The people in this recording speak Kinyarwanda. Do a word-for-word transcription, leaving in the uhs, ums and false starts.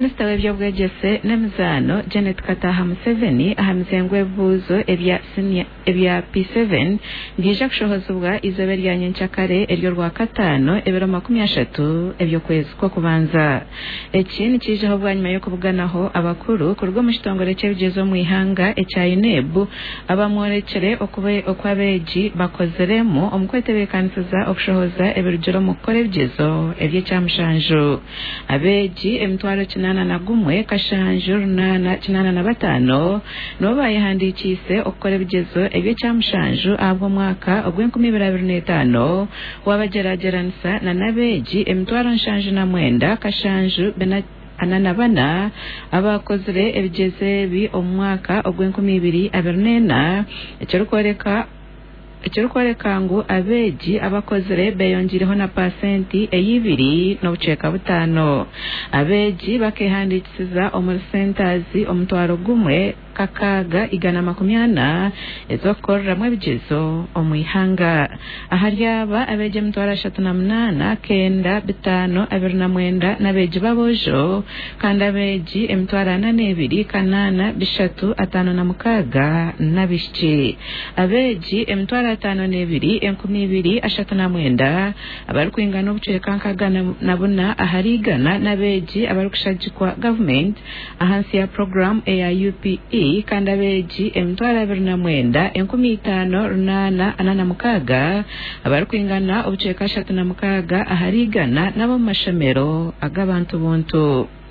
Mister w'ebyobwegese n'emizano Janet Kataha Museveni ahamizengwe buzo ebya senior ebya P seven ngije kushohozubwa izobe rya nyencyakare eryo rwa katano ebero makumi ashatu ebyo kwezi ko kubanza eki nikijeho bwanyuma yo kubuganaho abakuru kurwo mushitongore cyebigezo mu ihanga echa inebu abamworekere okube okwabeji bakozeremo omukwetebekanisiza okushohoza ebirugero mukore bigezo ebye cyamushanjo abeji emtwaro kinana na gumwe kashanjo runana kinana na batano no bayihandikise okukora bigezo ebye cyamushanjo abwo mwaka ogwenkumi birabiri n'etano wabagerageranisa na nabeji emtwaro nshanjo na mwenda kashanjo bena anana bana abakozere ebigeze bi omwaka ogwenkumi ibiri abiri n'ena ekirukoreka ekirukoreka ngo abeji abakozere beyongireho na pasenti eyibiri no buceka butano abeji bakehandikisiza omulsentazi omutwaro gumwe kakaga igana makumyana ezokorramwe bigezo omwihanga aharyaba abeje mutwaro ashatu na munana kenda bitano abiri na mwenda nabeji babojo kandi abeji emtwaro ana n'ebiri kanana bishatu atano na mukaga nabishiki abeji emtwaro atano n'ebiri enkumi ibiri ashatu na mwenda abari kwingana obuceka nkaga na buna aharigana nabeji abari kushagikwa government ahansi ya program ya U P E kandi abeji emtwaro abiri na mwenda enkumi itano runana anana mukaga abari kwingana obuceka ashatu na mukaga aharigana nabo mu mashamero ag'abantu buntu.